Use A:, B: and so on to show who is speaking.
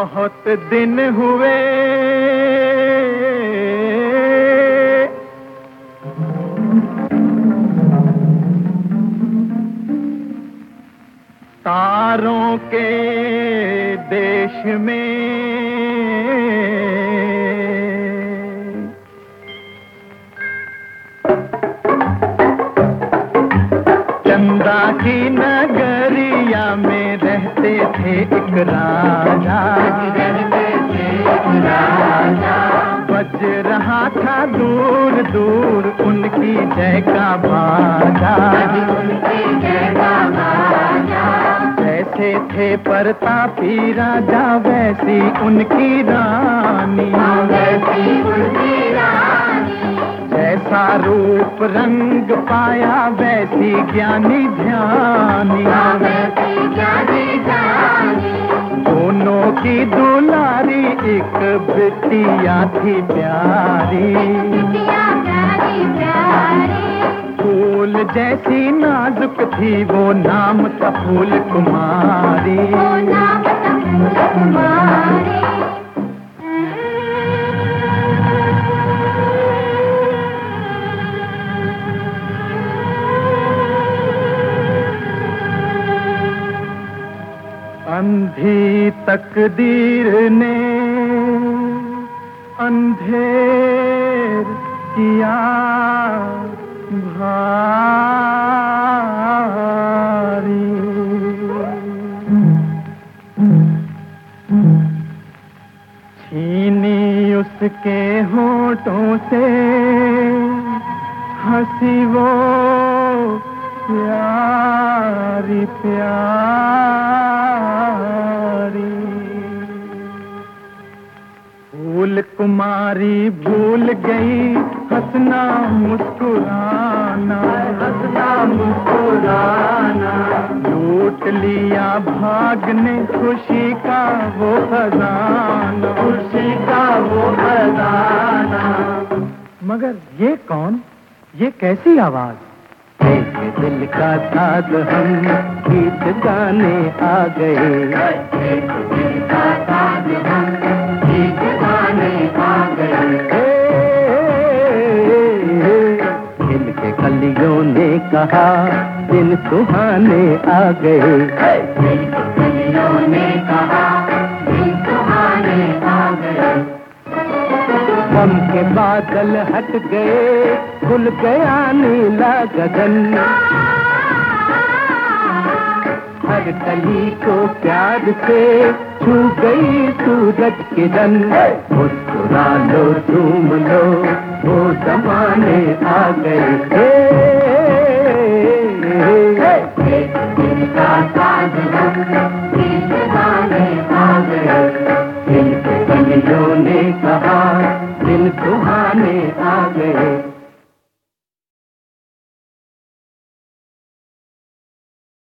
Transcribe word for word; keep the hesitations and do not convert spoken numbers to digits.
A: बहुत दिन हुए तारों के देश में, चंदा की नगरिया में रहते थे एक राजा। बज रहा था दूर दूर उनकी जय का बाजा। जैसे थे प्रतापी राजा वैसी उनकी रानी, जैसा रूप रंग पाया वैसी ज्ञानी ध्यानी। दोनों की दुलारी एक बिटिया थी प्यारी, फूल जैसी नाजुक थी वो नाम था फूल कुमारी। अंधी तकदीर ने अंधेर किया भारी। छीनी उसके होठों से हंसी वो प्यारी प्यारी। फूल कुमारी भूल गई हंसना मुस्कुराना, हंसना मुस्कुराना। लूट लिया भाग ने खुशी का वो खजाना, खुशी का वो खजाना। मगर ये कौन, ये कैसी आवाज? एक दिल का साथ हम गीत गाने आ गए, एक दिल का साथ हम गीत गाने आ गए। दिल के कलियों ने कहा दिन सुहाने आ गए, दिल के कलियों ने कहा दिन सुहाने आ गए। गम के बादल हट गए खुल गया नीला गगन, हर कली को प्यार से छू गई सूरज किरण। मुस्कुरा लो झूम लो वो जमाने आ गए। एक दिन का साथ हम गीत गाने आ गए, दिल के कलियों ने कहा दिन सुहाने आ गए।